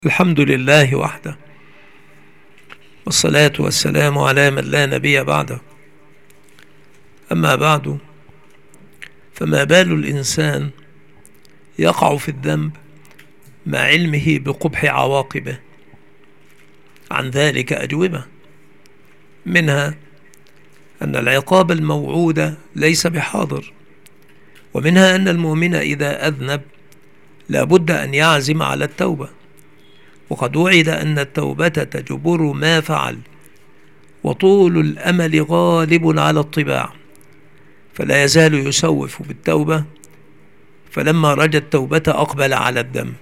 الحمد لله وحده، والصلاة والسلام على من لا نبي بعده. أما بعد، فما بال الإنسان يقع في الذنب مع علمه بقبح عواقبه؟ عن ذلك أجوبة، منها أن العقاب الموعود ليس بحاضر، ومنها أن المؤمن إذا أذنب لا بد أن يعزم على التوبة، وقد وعد أن التوبة تجبر ما فعل، وطول الأمل غالب على الطباع، فلا يزال يسوف بالتوبة، فلما رجا التوبة أقبل على الذنب.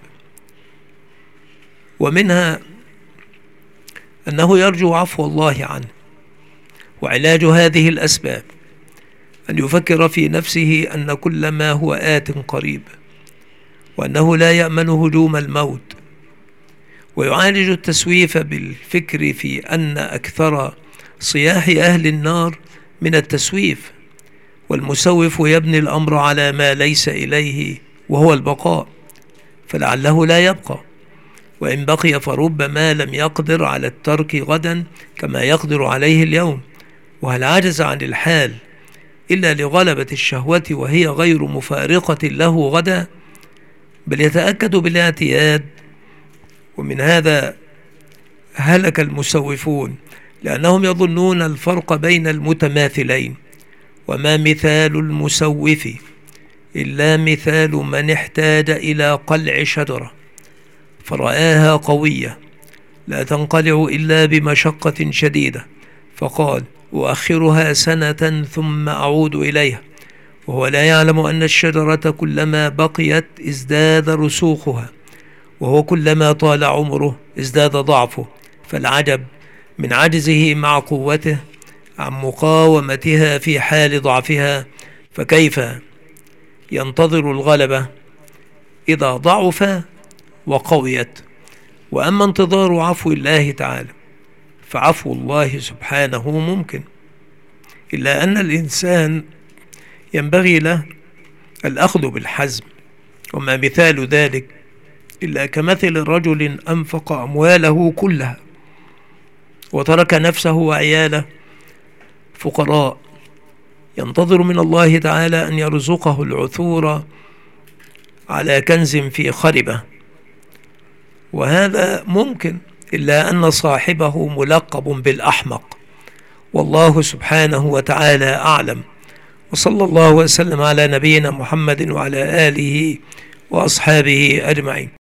ومنها أنه يرجو عفو الله عنه، وعلاج هذه الأسباب أن يفكر في نفسه أن كل ما هو آت قريب، وأنه لا يأمن هجوم الموت، ويعالج التسويف بالفكر في أن أكثر صياح أهل النار من التسويف، والمسوف يبني الأمر على ما ليس إليه وهو البقاء، فلعله لا يبقى، وإن بقي فربما لم يقدر على الترك غدا كما يقدر عليه اليوم. وهل عجز عن الحال إلا لغلبة الشهوة وهي غير مفارقة له غدا، بل يتأكد بالاعتياد. ومن هذا هلك المسوفون، لأنهم يظنون الفرق بين المتماثلين، وما مثال المسوف إلا مثال من احتاج إلى قلع شجرة فرآها قوية لا تنقلع إلا بمشقة شديدة، فقال: أؤخرها سنة ثم أعود إليها، وهو لا يعلم أن الشجرة كلما بقيت ازداد رسوخها، وهو كلما طال عمره ازداد ضعفه. فالعجب من عجزه مع قوته عن مقاومتها في حال ضعفها، فكيف ينتظر الغلبة إذا ضعف وقويت؟ وأما انتظار عفو الله تعالى فعفو الله سبحانه ممكن، إلا أن الإنسان ينبغي له الأخذ بالحزم، وما مثال ذلك إلا كمثل رجل أنفق أمواله كلها وترك نفسه وعياله فقراء، ينتظر من الله تعالى أن يرزقه العثور على كنز في خربة، وهذا ممكن، إلا أن صاحبه ملقب بالأحمق، والله سبحانه وتعالى أعلم. وصلى الله وسلم على نبينا محمد وعلى آله وأصحابه أجمعين.